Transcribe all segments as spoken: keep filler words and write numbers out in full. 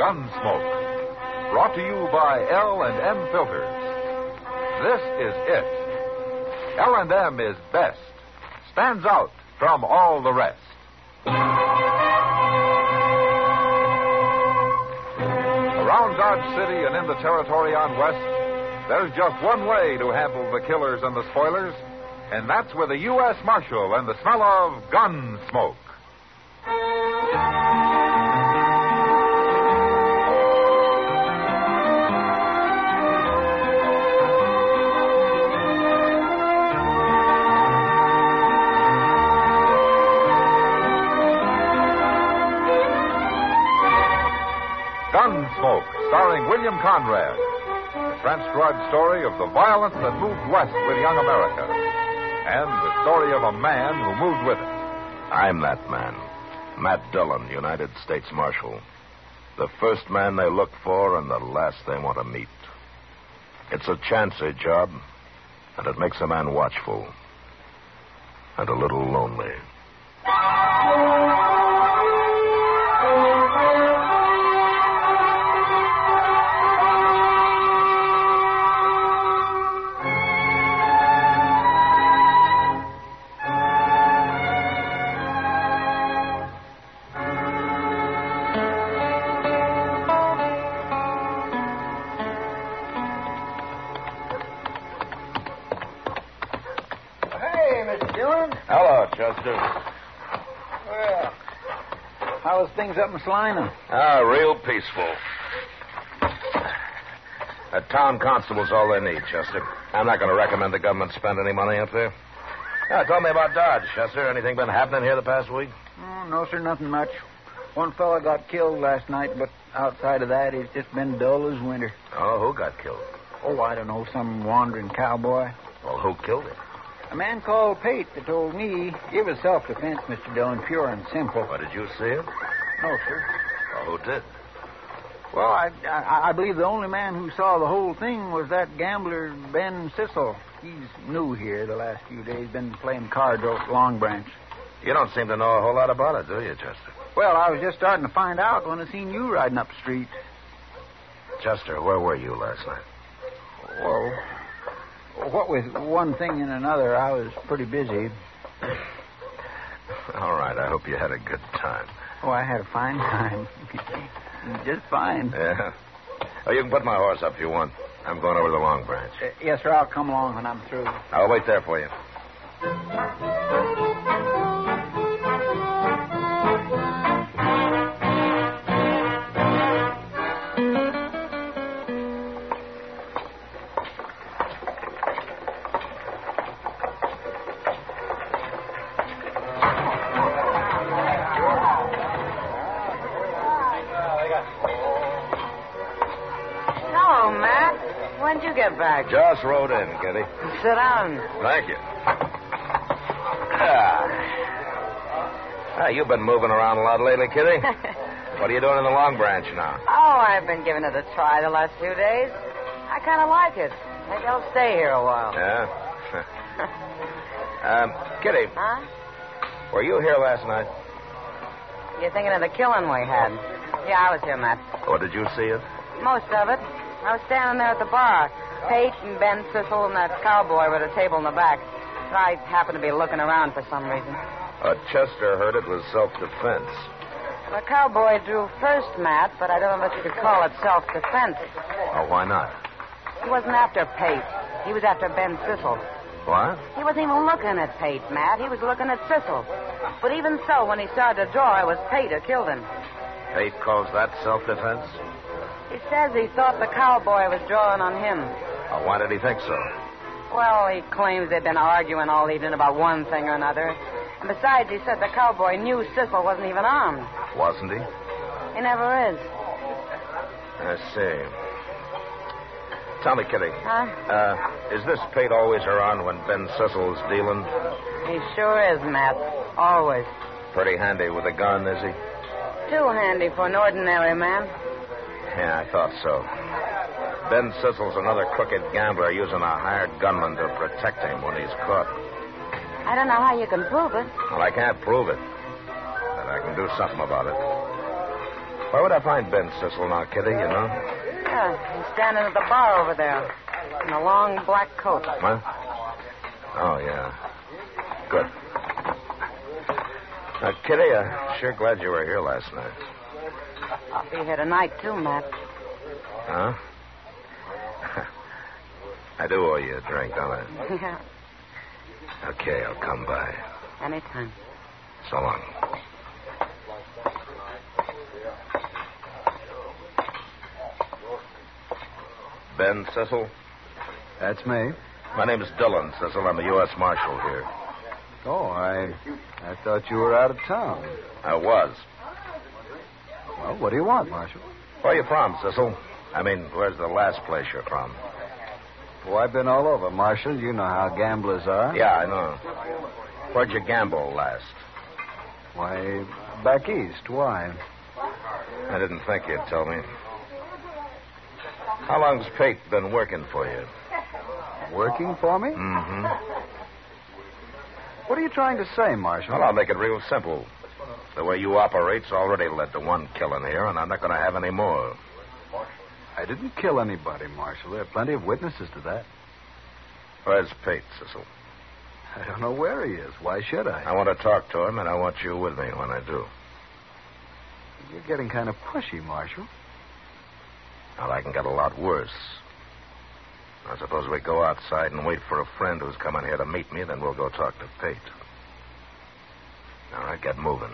Gunsmoke. Brought to you by L and M Filters. This is it. L and M is best. Stands out from all the rest. Around Dodge City and in the territory on West, there's just one way to handle the killers and the spoilers, and that's with a U S Marshal and the smell of Gunsmoke. Gunsmoke, starring William Conrad. The transcribed story of the violence that moved west with young America. And the story of a man who moved with it. I'm that man. Matt Dillon, United States Marshal. The first man they look for and the last they want to meet. It's a chancy job, and it makes a man watchful. And a little lonely. Chester. Well, how's things up in Salina? Ah, real peaceful. A town constable's all they need, Chester. I'm not going to recommend the government spend any money up there. Now, tell me about Dodge, Chester. Anything been happening here the past week? Oh, no, sir, nothing much. One fella got killed last night, but outside of that, he's just been dull as winter. Oh, who got killed? Oh, I don't know, some wandering cowboy. Well, who killed him? A man called Pate that told me it was self-defense, Mister Dillon, pure and simple. What, did you see him? No, sir. Well, who did? Well, I, I I believe the only man who saw the whole thing was that gambler, Ben Sissel. He's new here the last few days, been playing cards over at Long Branch. You don't seem to know a whole lot about it, do you, Chester? Well, I was just starting to find out when I seen you riding up the street. Chester, where were you last night? Well, what with one thing and another, I was pretty busy. All right, I hope you had a good time. Oh, I had a fine time. Just fine. Yeah. Oh, you can put my horse up if you want. I'm going over to the Long Branch. Uh, yes, sir, I'll come along when I'm through. I'll wait there for you. When'd you get back? Just rode in, Kitty. Sit down. Thank you. Ah. Ah, you've been moving around a lot lately, Kitty. What are you doing in the Long Branch now? Oh, I've been giving it a try the last few days. I kind of like it. Maybe I'll stay here a while. Yeah? um, Kitty. Huh? Were you here last night? You're thinking of the killing we had? Yeah, I was here, Matt. Or did you see it? Most of it. I was standing there at the bar. Pate and Ben Sissel and that cowboy were at a table in the back. I happened to be looking around for some reason. Uh, Chester heard it was self-defense. The cowboy drew first, Matt, but I don't know if you could call it self-defense. Oh, why not? He wasn't after Pate. He was after Ben Sissel. What? He wasn't even looking at Pate, Matt. He was looking at Sissel. But even so, when he started to draw, it was Pate who killed him. Pate calls that self-defense? He says he thought the cowboy was drawing on him. Uh, why did he think so? Well, he claims they'd been arguing all evening about one thing or another. And besides, he said the cowboy knew Sissel wasn't even armed. Wasn't he? He never is. I see. Tell me, Kitty. Huh? Uh, is this Pate always around when Ben Sissel's dealing? He sure is, Matt. Always. Pretty handy with a gun, is he? Too handy for an ordinary man. Yeah, I thought so. Ben Sissel's another crooked gambler using a hired gunman to protect him when he's caught. I don't know how you can prove it. Well, I can't prove it. But I can do something about it. Where would I find Ben Sissel now, Kitty, you know? Yeah, he's standing at the bar over there in a long black coat. What? Oh, yeah. Good. Now, Kitty, I'm sure glad you were here last night. I'll be here tonight, too, Matt. Huh? I do owe you a drink, don't I? Yeah, Okay, I'll come by. anytime. So long. Ben Sissel? That's me. My name is Dillon Sissel. I'm the U S Marshal here. Oh, I I thought you were out of town. I was. Well, what do you want, Marshal? Where you from, Sissel? I mean, where's the last place you're from? Oh, I've been all over, Marshal. You know how gamblers are. Yeah, I know. Where'd you gamble last? Why, back east. Why? I didn't think you'd tell me. How long's Pate been working for you? Working for me? Mm-hmm. What are you trying to say, Marshal? Well, I'll make it real simple. The way you operate's already led to one killing here, and I'm not going to have any more. I didn't kill anybody, Marshal. There are plenty of witnesses to that. Where's Pate, Sissel? I don't know where he is. Why should I? I want to talk to him, and I want you with me when I do. You're getting kind of pushy, Marshal. Well, I can get a lot worse. I suppose we go outside and wait for a friend who's coming here to meet me, then we'll go talk to Pate. All right, get moving.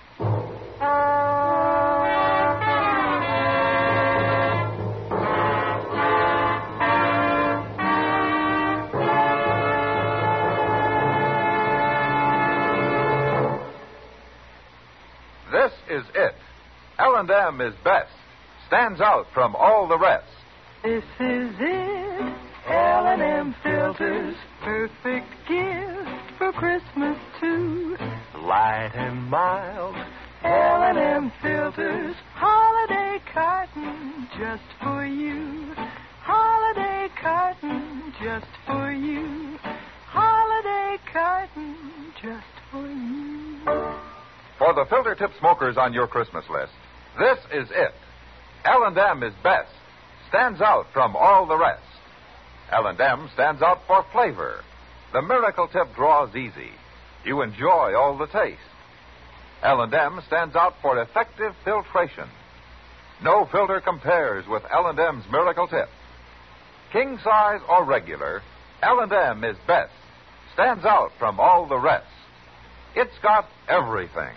This is it. L and M is best. Stands out from all the rest. This is it. L and M Filters. Perfect gift for Christmas, too. Light and mild. L and M Filters. Holiday carton just for you. Holiday carton just for you. Holiday carton just for you. For the filter tip smokers on your Christmas list, this is it. L and M is best. Stands out from all the rest. L and M stands out for flavor. The miracle tip draws easy. You enjoy all the taste. L and M stands out for effective filtration. No filter compares with L and M's miracle tip. King size or regular, L and M is best. Stands out from all the rest. It's got everything.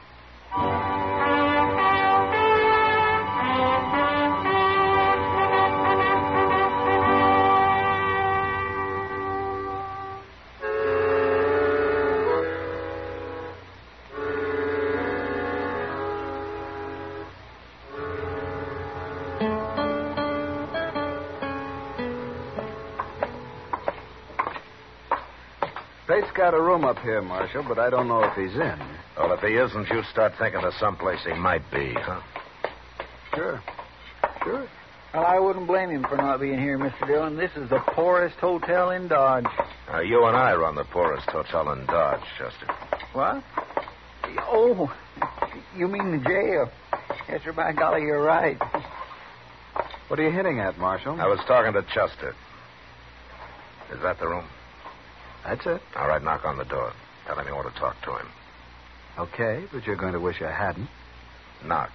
Pate's got a room up here, Marshal, but I don't know if he's in. Well, if he isn't, you start thinking of someplace he might be, huh? Sure. Sure. Well, I wouldn't blame him for not being here, Mister Dillon. This is the poorest hotel in Dodge. Now, you and I run the poorest hotel in Dodge, Chester. What? Oh, you mean the jail? Yes, sir, by golly, you're right. What are you hitting at, Marshal? I was talking to Chester. Is that the room? That's it. All right, knock on the door. Tell him you want to talk to him. Okay, but you're going to wish I hadn't. Knock.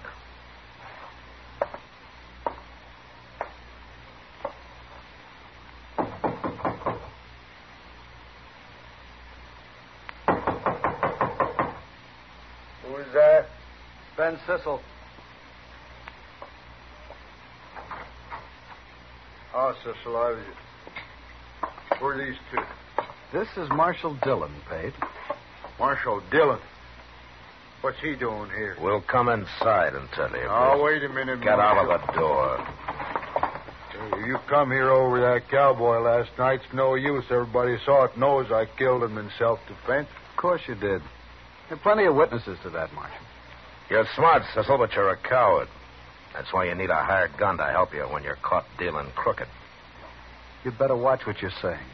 Who is that? Ben Sissel. Oh, Cecil, I was... Who are these two? This is Marshal Dillon, Pate. Marshal Dillon. What's he doing here? We'll come inside and tell you. Oh, wait a minute, Get Marshal. out of the door. Hey, you come here over that cowboy last night. It's no use. Everybody saw it, knows I killed him in self-defense. Of course you did. There are plenty of witnesses to that, Marshal. You're smart, Cecil, but you're a coward. That's why you need a hired gun to help you when you're caught dealing crooked. You'd better watch what you're saying.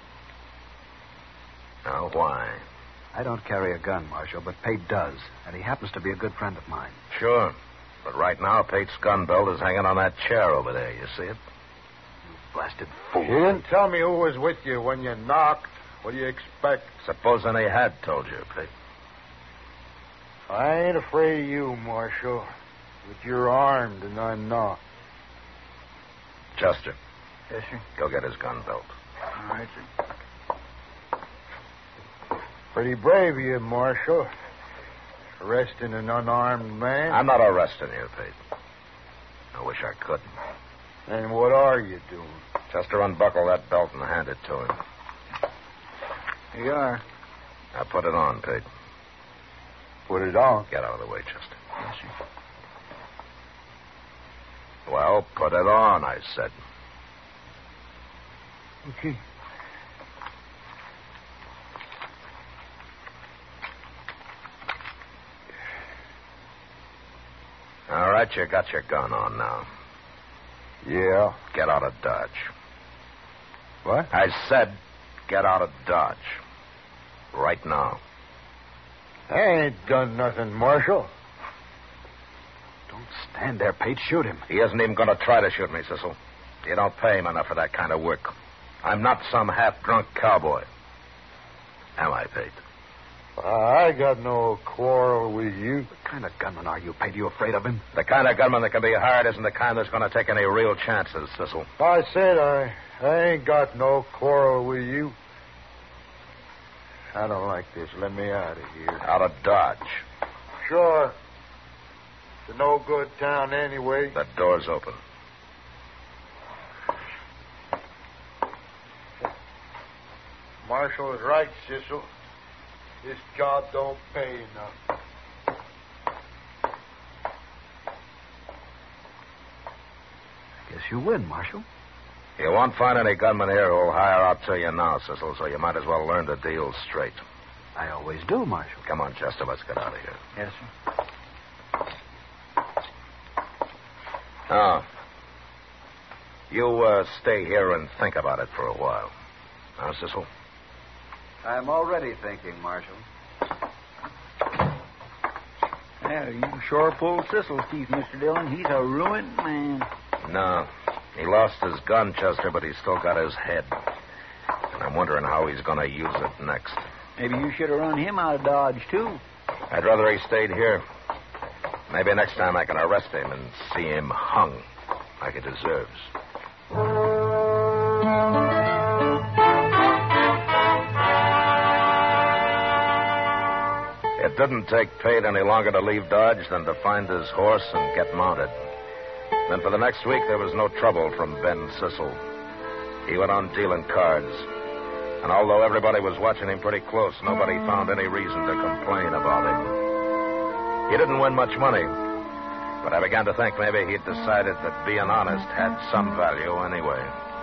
Now, why? I don't carry a gun, Marshal, but Pate does, and he happens to be a good friend of mine. Sure. But right now, Pate's gun belt is hanging on that chair over there. You see it? Blasted fool. You didn't tell me who was with you when you knocked. What do you expect? Supposing he had told you, Pete. I ain't afraid of you, Marshal. But you're armed and I'm not. Chester, Yes, sir. go get his gun belt. All right, sir. Pretty brave of you, Marshal. Arresting an unarmed man. I'm not arresting you, Pete. I wish I could. And what are you doing? Chester, unbuckle that belt and hand it to him. Here you are. Now put it on, Pete. Put it on. Get out of the way, Chester. Yes, sir. Well, put it on, I said. Okay. All right, you got your gun on now. Yeah. Get out of Dodge. What? I said get out of Dodge. Right now. I ain't done nothing, Marshal. Don't stand there, Pate. Shoot him. He isn't even going to try to shoot me, Cecil. You don't pay him enough for that kind of work. I'm not some half-drunk cowboy. Am I, Pate? I got no quarrel with you. What kind of gunman are you, Pate? You afraid of him? The kind of gunman that can be hired isn't the kind that's going to take any real chances, Cecil. I said I, I ain't got no quarrel with you. I don't like this. Let me out of here. Out of Dodge. Sure. It's a no-good town anyway. The door's open. Marshal is right, Cecil. This job don't pay enough. Guess you win, Marshal. You won't find any gunmen here who'll hire out to you now, Cecil, so you might as well learn the deal straight. I always do, Marshal. Come on, Chester, let's get out of here. Yes, sir. Now, you uh, stay here and think about it for a while. Now, Cecil? I'm already thinking, Marshal. Yeah, you sure pulled Cecil's teeth, Mister Dillon. He's a ruined man. No. He lost his gun, Chester, but he's still got his head. And I'm wondering how he's going to use it next. Maybe you should have run him out of Dodge, too. I'd rather he stayed here. Maybe next time I can arrest him and see him hung like he deserves. It didn't take Pate any longer to leave Dodge than to find his horse and get mounted. Then for the next week, there was no trouble from Ben Cecil. He went on dealing cards. And although everybody was watching him pretty close, nobody found any reason to complain about him. He didn't win much money, but I began to think maybe he'd decided that being honest had some value anyway.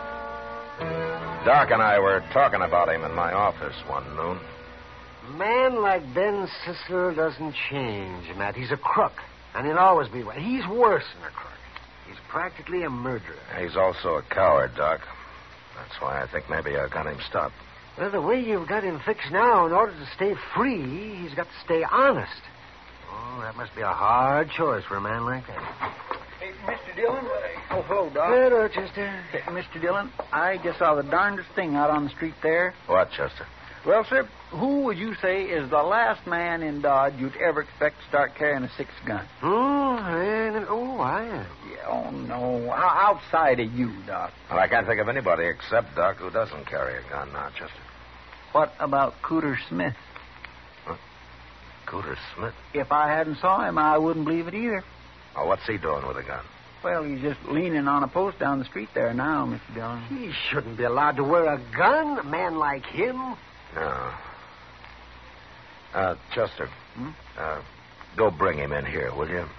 Doc and I were talking about him in my office one noon. A man like Ben Cecil doesn't change, Matt. He's a crook, and he'll always be one. He's worse than a crook. He's practically a murderer. He's also a coward, Doc. That's why I think maybe I got him stopped. Well, the way you've got him fixed now, in order to stay free, he's got to stay honest. Oh, that must be a hard choice for a man like that. Hey, Mister Dillon. Oh, hello, Doc. Hey, Rochester. Hey, Mister Dillon, I just saw the darndest thing out on the street there. What, Chester? Well, sir, who would you say is the last man in Dodge you'd ever expect to start carrying a six gun? Oh, man. Oh, I am. Yeah, oh, no. O- outside of you, Doc. Well, I can't think of anybody except Doc who doesn't carry a gun now, Chester. What about Cooter Smith? Huh? Cooter Smith? If I hadn't saw him, I wouldn't believe it either. Oh, what's he doing with a gun? Well, he's just leaning on a post down the street there now, Mister Dillon. He shouldn't be allowed to wear a gun, a man like him. No. Uh, Chester. Hmm? Uh, go bring him in here, will you?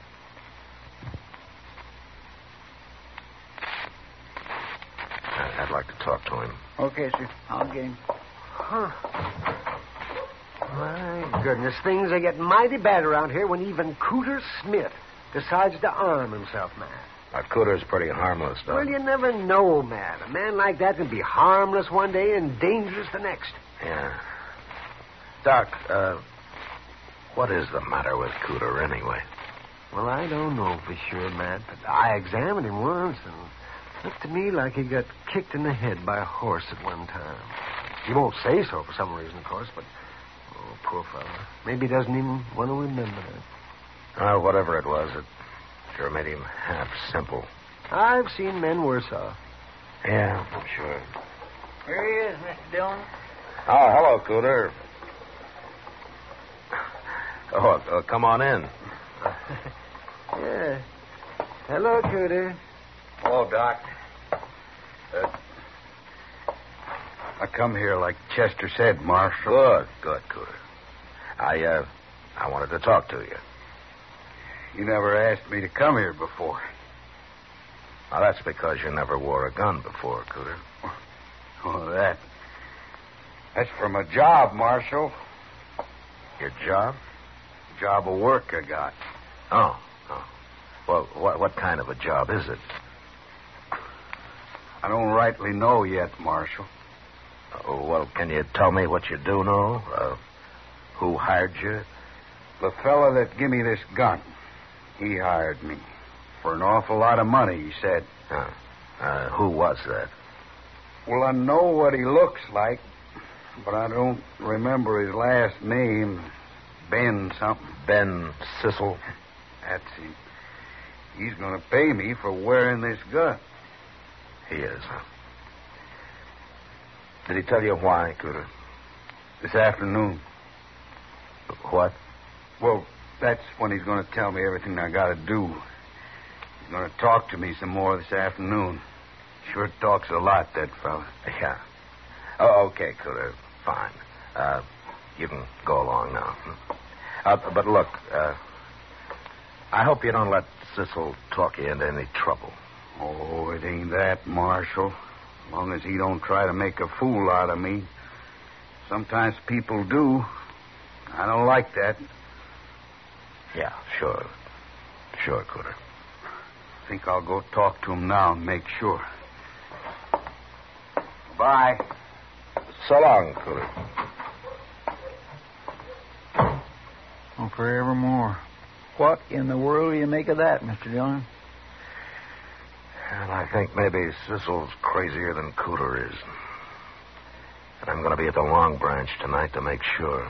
I- I'd like to talk to him. Okay, sir. I'll get him. Huh. My goodness, things are getting mighty bad around here when even Cooter Smith decides to arm himself, man. Uh, Cooter's pretty harmless, Doc. Well, you never know, man. A man like that can be harmless one day and dangerous the next. Yeah. Doc, uh, what is the matter with Cooter anyway? Well, I don't know for sure, Matt, but I examined him once, and it looked to me like he got kicked in the head by a horse at one time. He won't say so for some reason, of course, but... Oh, poor fellow. Maybe he doesn't even want to remember that. Uh, whatever it was, it sure made him half simple. I've seen men worse off. Yeah, I'm sure. Here he is, Mister Dillon. Oh, hello, Cooter. Oh, uh, come on in. Yeah. Hello, Cooter. Hello, Doc. Uh, I come here like Chester said, Marshal. Good, good, Cooter. I, uh, I wanted to talk to you. You never asked me to come here before. Well, that's because you never wore a gun before, Cooter. Oh, that. That's from a job, Marshal. Your job? Job of work I got. Oh, oh. Well, what, what kind of a job is it? I don't rightly know yet, Marshal. Oh, well, can you tell me what you do know? Uh, who hired you? The fella that give me this gun, he hired me. For an awful lot of money, he said. Uh, uh, who was that? Well, I know what he looks like, but I don't remember his last name. Ben something. Ben Sissel? That's him. He's going to pay me for wearing this gun. He is, huh? Did he tell you why, Cooter? This afternoon. What? Well, that's when he's going to tell me everything I got to do. He's going to talk to me some more this afternoon. Sure talks a lot, that fella. Yeah. Oh, okay, Cooter. Fine. Uh, you can go along now. Uh, but look, uh, I hope you don't let Sissel talk you into any trouble. Oh, it ain't that, Marshal. As long as he don't try to make a fool out of me. Sometimes people do. I don't like that. Yeah, sure. Sure, Cooter. I think I'll go talk to him now and make sure. Bye. So long, Cooter. Oh, forevermore. What in the world do you make of that, Mister Dillon? And I think maybe Sissel's crazier than Cooter is. And I'm going to be at the Long Branch tonight to make sure.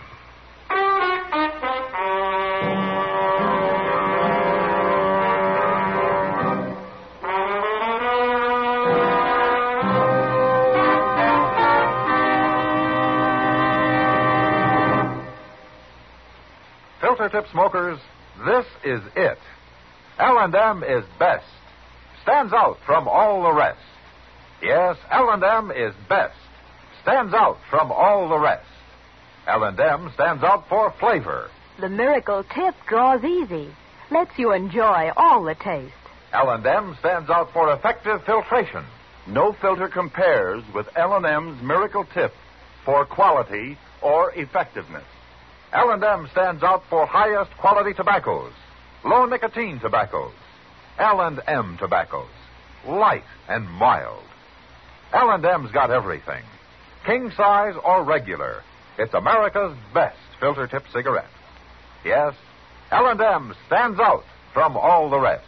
Filter tip smokers, this is it. L and M is best. Stands out from all the rest. Yes, L and M is best. Stands out from all the rest. L and M stands out for flavor. The Miracle Tip draws easy. Lets you enjoy all the taste. L and M stands out for effective filtration. No filter compares with L and M's Miracle Tip for quality or effectiveness. L and M stands out for highest quality tobaccos, low nicotine tobaccos, L and M tobaccos, light and mild. L and M's got everything, king size or regular. It's America's best filter tip cigarette. Yes, L and M stands out from all the rest.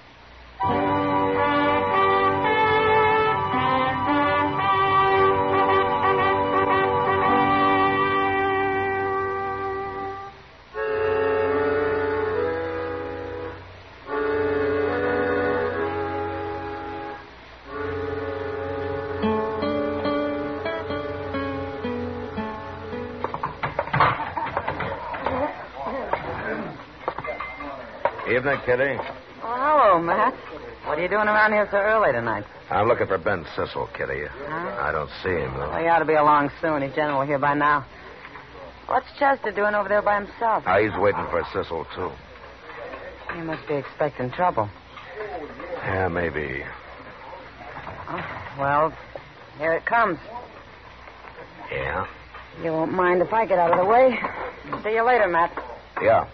Evening, Kitty. Oh, hello, Matt. What are you doing around here so early tonight? I'm looking for Ben Sissel, Kitty. Huh? I don't see him, though. Well, he ought to be along soon. He's generally here by now. What's Chester doing over there by himself? Ah, he's waiting for Sissel, too. He must be expecting trouble. Yeah, maybe. Oh, well, here it comes. Yeah? You won't mind if I get out of the way. See you later, Matt. Yeah.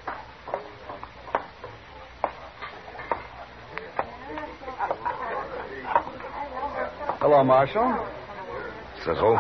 Hello, Marshal. Sissel?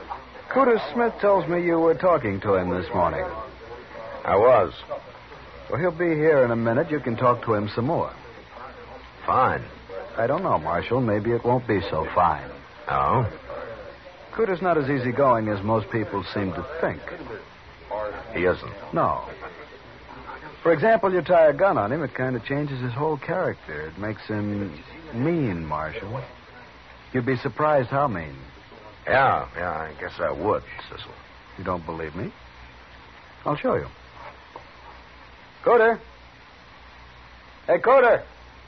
Cooter Smith tells me you were talking to him this morning. I was. Well, he'll be here in a minute. You can talk to him some more. Fine. I don't know, Marshal. Maybe it won't be so fine. Oh? Cooter's not as easygoing as most people seem to think. He isn't. No. For example, you tie a gun on him, it kind of changes his whole character. It makes him mean, Marshal. You'd be surprised how mean. Yeah, yeah, I guess I would, Cecil. You don't believe me? I'll show you. Cooter. Hey, Cooter.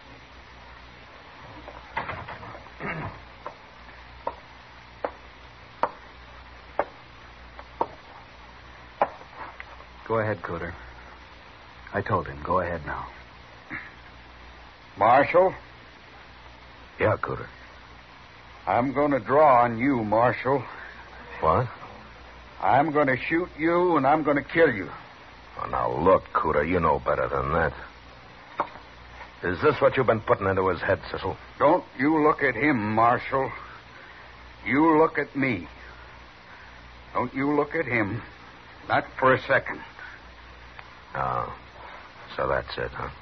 Go ahead, Cooter. I told him. Go ahead now. Marshal, Yeah, Cooter. I'm going to draw on you, Marshal. What? I'm going to shoot you, and I'm going to kill you. Oh, now, look, Cooter, you know better than that. Is this what you've been putting into his head, Cecil? Don't you look at him, Marshal. You look at me. Don't you look at him. Not for a second. Oh, so that's it, huh?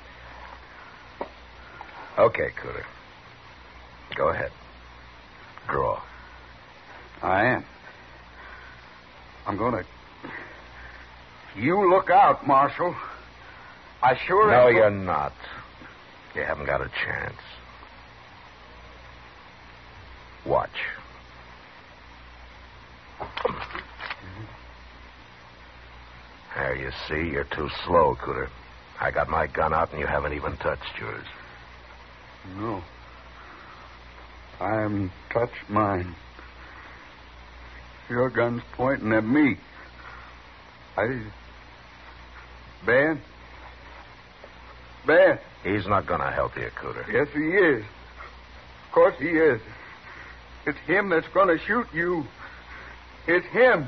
Okay, Cooter. Go ahead. Draw. I am. I'm going to... You look out, Marshal. I sure No, am... you're not. You haven't got a chance. Watch. There, you see, you're too slow, Cooter. I got my gun out and you haven't even touched yours. No. I haven't touched mine. Your gun's pointing at me. I... Ben? Ben? He's not going to help you, Cooter. Yes, he is. Of course he is. It's him that's going to shoot you. It's him.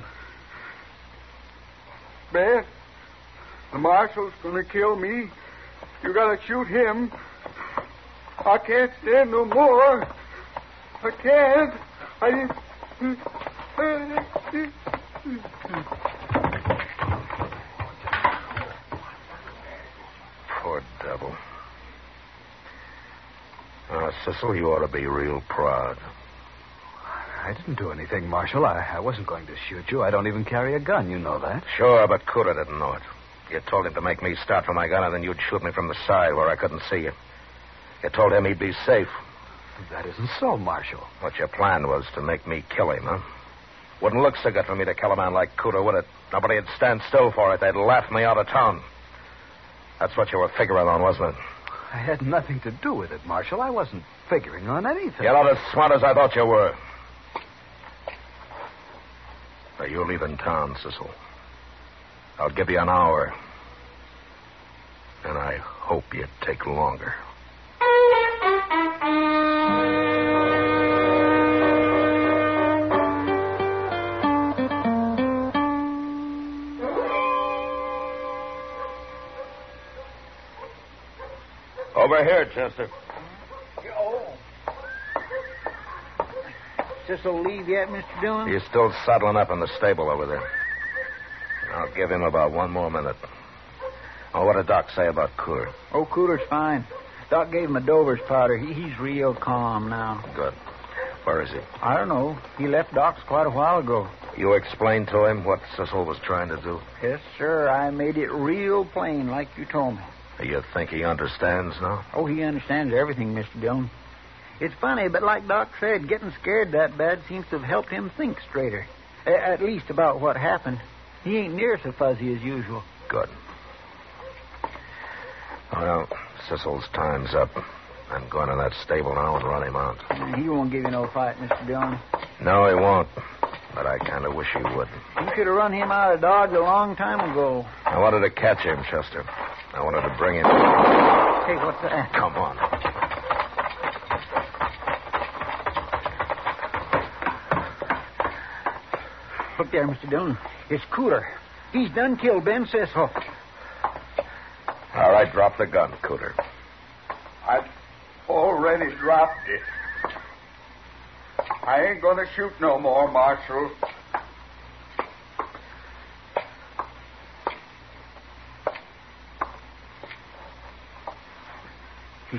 Ben, the marshal's going to kill me. You got to shoot him. I can't stand no more. I can't. I... Poor devil. Uh, Cecil, you ought to be real proud. I didn't do anything, Marshal. I, I wasn't going to shoot you. I don't even carry a gun. You know that. Sure, but Cooter didn't know it. You told him to make me start for my gun, and then you'd shoot me from the side where I couldn't see you. You told him he'd be safe. That isn't so, Marshal. What your plan was to make me kill him, huh? Wouldn't look so good for me to kill a man like Cooter, would it? Nobody'd stand still for it. They'd laugh me out of town. That's what you were figuring on, wasn't it? I had nothing to do with it, Marshal. I wasn't figuring on anything. You're not as smart as I thought you were. Now, you're leaving town, Cecil. I'll give you an hour. And I hope you take longer. Over here, Chester. Cecil leave yet, Mister Dillon? He's still saddling up in the stable over there. I'll give him about one more minute. Oh, what did Doc say about Cooter? Oh, Cooter's fine. Doc gave him a Dover's powder. He, he's real calm now. Good. Where is he? I don't know. He left Doc's quite a while ago. You explained to him what Cecil was trying to do? Yes, sir. I made it real plain, like you told me. You think he understands now? Oh, he understands everything, Mister Dillon. It's funny, but like Doc said, getting scared that bad seems to have helped him think straighter. A- at least about what happened. He ain't near so fuzzy as usual. Good. Well, Cecil's time's up. I'm going to that stable now and run him out. He won't give you no fight, Mister Dillon. No, he won't. But I kind of wish he would. You should have run him out of Dodge a long time ago. I wanted to catch him, Chester. I wanted to bring him... Hey, what's that? Come on. Look there, Mister Dillon. It's Cooter. He's done killed Ben Cecil. All right, drop the gun, Cooter. I've already dropped it. I ain't going to shoot no more, Marshal.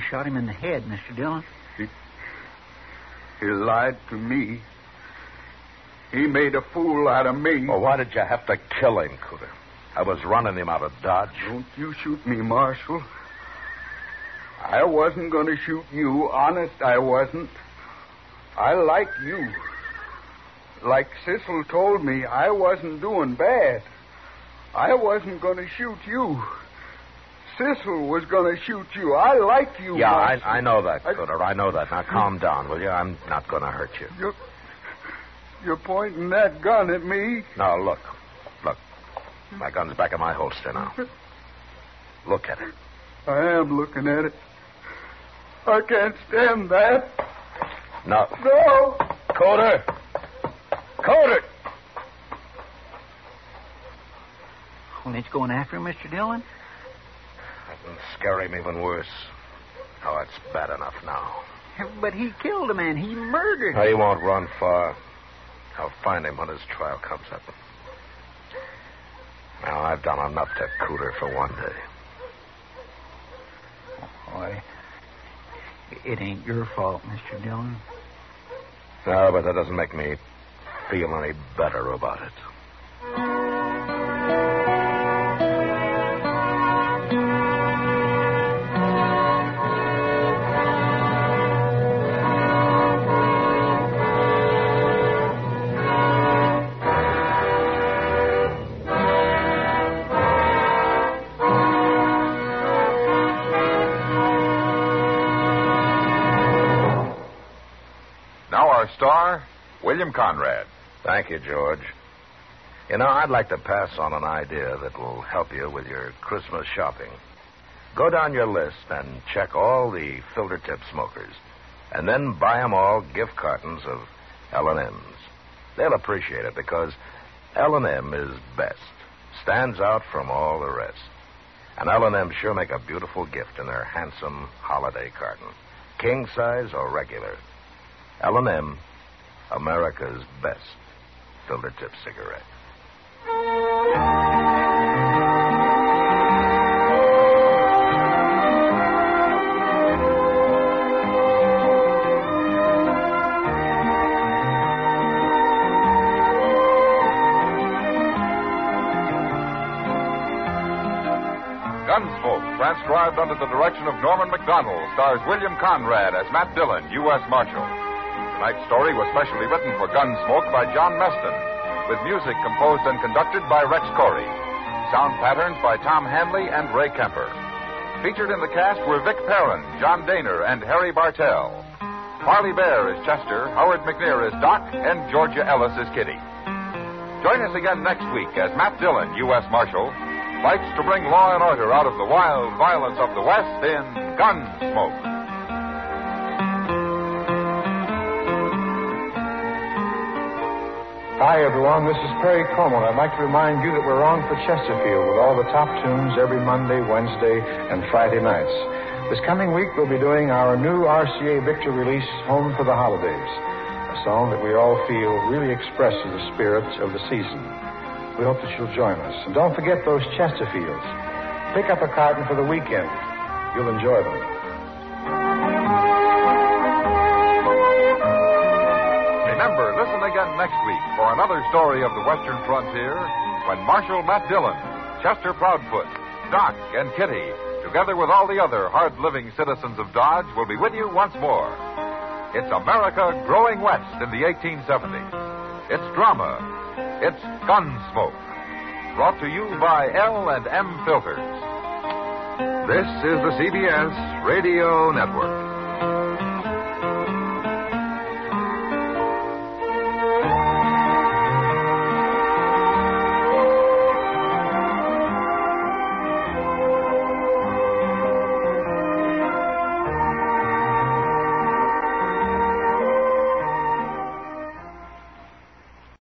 shot him in the head, Mister Dillon. He, he lied to me. He made a fool out of me. Well, why did you have to kill him, Cooter? I was running him out of Dodge. Don't you shoot me, Marshal. I wasn't going to shoot you. Honest, I wasn't. I like you. Like Cecil told me, I wasn't doing bad. I wasn't going to shoot you. Cecil was going to shoot you. I like you. Yeah, Marshal. I, I know that, Cooter. I know that. Now, calm down, will you? I'm not going to hurt you. You're, you're pointing that gun at me. Now, look. Look. My gun's back in my holster now. Look at it. I am looking at it. I can't stand that. No. No. Cooter. Cooter. Well, it's going after him, Mister Dillon? That can scare him even worse. Oh, it's bad enough now. But he killed a man. He murdered him. He won't run far. I'll find him when his trial comes up. Now, I've done enough to Cooter for one day. Boy, it ain't your fault, Mister Dillon. No, but that doesn't make me feel any better about it. Star, William Conrad. Thank you, George. You know, I'd like to pass on an idea that will help you with your Christmas shopping. Go down your list and check all the filter tip smokers, and then buy them all gift cartons of L and M's. They'll appreciate it because L and M is best, stands out from all the rest. And L and M sure make a beautiful gift in their handsome holiday carton, king size or regular. L and M, America's best filter tip cigarette. Gunsmoke, transcribed under the direction of Norman Macdonald, stars William Conrad as Matt Dillon, U S Marshal. Tonight's story was specially written for Gunsmoke by John Meston, with music composed and conducted by Rex Corey. Sound patterns by Tom Hanley and Ray Kemper. Featured in the cast were Vic Perrin, John Daner, and Harry Bartell. Parley Bear is Chester, Howard McNear is Doc, and Georgia Ellis is Kitty. Join us again next week as Matt Dillon, U S Marshal, fights to bring law and order out of the wild violence of the West in Gunsmoke. Hi, everyone. This is Perry Como. I'd like to remind you that we're on for Chesterfield with all the top tunes every Monday, Wednesday, and Friday nights. This coming week, we'll be doing our new R C A Victor release, Home for the Holidays, a song that we all feel really expresses the spirit of the season. We hope that you'll join us. And don't forget those Chesterfields. Pick up a carton for the weekend. You'll enjoy them. Remember, listen again next week for another story of the Western frontier when Marshal Matt Dillon, Chester Proudfoot, Doc, and Kitty, together with all the other hard-living citizens of Dodge, will be with you once more. It's America growing west in the eighteen seventies. It's drama. It's Gunsmoke. Brought to you by L and M Filters. This is the C B S Radio Network.